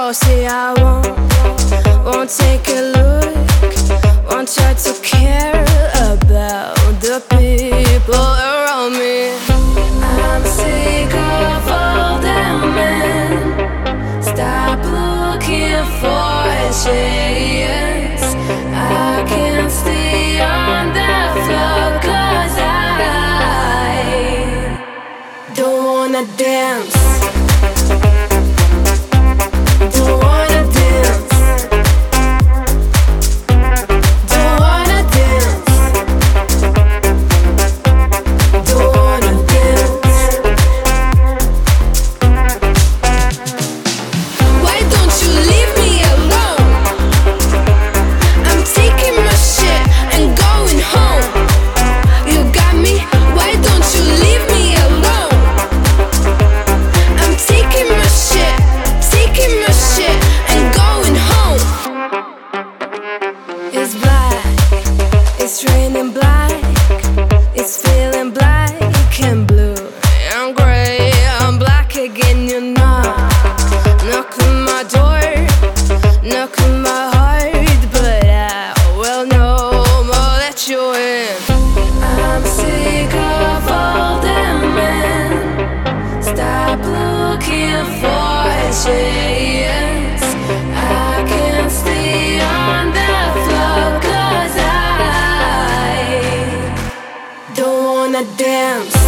Oh, see, I won't take a look, won't try to care about the people around me. I'm sick of all them men. Stop looking for a chance. I can't stay on that floor, 'cause I don't wanna dance. It's black, it's raining black, it's feeling black and blue. I'm gray, I'm black again, you know. Knock on my door, knock on my heart, but I will no more let you in. I'm sick of all them men. Stop looking for a chance. I can't stay on that floor, 'cause I don't wanna dance.